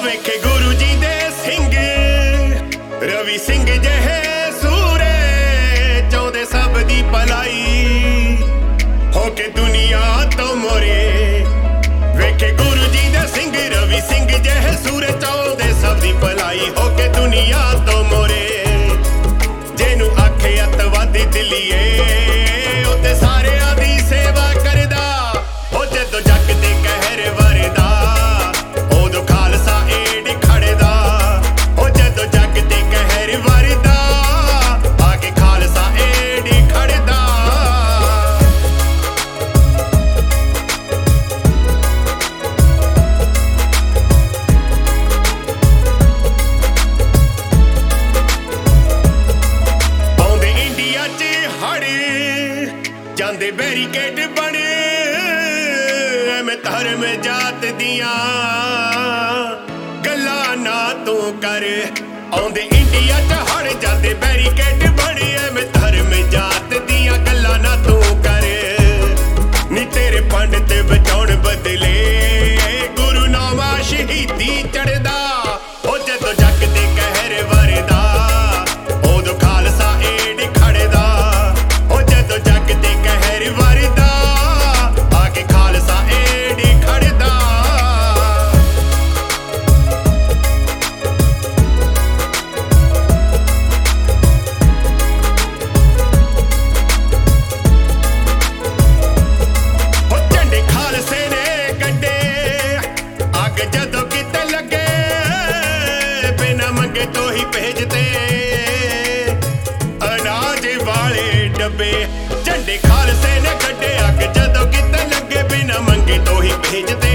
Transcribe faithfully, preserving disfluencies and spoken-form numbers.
ਵੇਖੇ ਗੁਰੂ ਜੀ ਦੇ ਸਿੰਘ ਰਵੀ ਸਿੰਘ ਜਿਹੇ ਸੂਰੇ ਚਾਹੁੰਦੇ ਸਭ ਦੀ ਭਲਾਈ ਹੋ ਕੇ ਦੁਨੀਆ ਤੋਂ ਮੋਰੇ। ਵੇਖੇ ਗੁਰੂ ਜੀ ਦੇ ਸਿੰਘ ਰਵੀ ਸਿੰਘ ਜਿਹੇ ਸੂਰੇ ਚਾਹੁੰਦੇ ਸਭ ਦੀ ਭਲਾਈ ਹੋ ਕੇ ਦੁਨੀਆ ਤੋਂ ਮੋਰੇ। ਜਿਹਨੂੰ ਆਖੇ ਅੱਤਵਾਦੀ ਦਿੱਲੀਏ ਉਹ ਤੇ ਸਾਰਿਆਂ ਦੀ ਸੇਵਾ ਕਰਦਾ ਹੋ। ਜਦੋਂ ਜੱਗ ਤੇ ਕਹਿਰ ਵਰਦਾ ਉਦੋਂ ਖਾਲਸਾ ਏਡ ਖੜਦਾ ਹੋ। ਜਦੋਂ ਜੱਗ ਤੇ ਕਹਿਰ ਵਰਦਾ ਆ ਕੇ ਖਾਲਸਾ ਏਡ ਖੜਦਾ। ਆਉਂਦੇ ਇੰਡੀਆ 'ਚ ਹੜ ਜਾਂਦੇ ਬੈਰੀਕੇਡ ਬਣੇ ਐਵੇਂ ਧਰਮ ਜਾਤ ਦੀਆਂ ਗੱਲਾਂ ਨਾ ਤੂੰ ਕਰ। ਆਉਂਦੇ ਇੰਡੀਆ 'ਚ ਹੜ ਜਾਂਦੇ ਬੈਰੀਕੇਡ ਬਣੇ ਐਵੇਂ ਧਰਮ ਜਾਤ ਦੀਆਂ ਗੱਲਾਂ ਨਾ ਤੂੰ ਕਰ। ਨੀ ਤੇਰੇ ਪੰਡਤ ਬਚਾਉਣ ਬਦਲੇ ਗੁਰੂ ਨਾਮਾ ਸ਼ਹੀਦੀ ਚੜਦਾ ਉਹ। ਜਦੋਂ ਜੱਗ ਤੇ ਕਹਿਰ ਵਰਦਾ ਉਦੋਂ ਖਾਲਸਾ ਏਡ ਖੜਦਾ ਉਹ। ਜਦੋਂ ਜੱਗ ਤੇ ਕਹਿਰ ਵਰਦਾ ਆ ਕੇ ਖਾਲਸਾ ਏਡ ਖੜਦਾ। ਉਹ ਝੰਡੇ ਖਾਲਸੇ ਨੇ ਗੱਡੇ ਅੱਗ ਜਦੋਂ ਕਿਤੇ ਲੱਗੇ ਬਿਨਾਂ ਮੰਗੇ ਤੋਂ ਹੀ ਭੇਜਦੇ ਅਨਾਜ ਵਾਲੇ ਡੱਬੇ। ਝੰਡੇ ਖਾਲਸੇ ਨੇ ਗੱਡੇ ਅੱਗ ਜਦੋਂ ਕਿਤੇ ਲੱਗੇ ਬਿਨਾਂ ਮੰਗੇ ਤੋਂ ਹੀ ਭੇਜਦੇ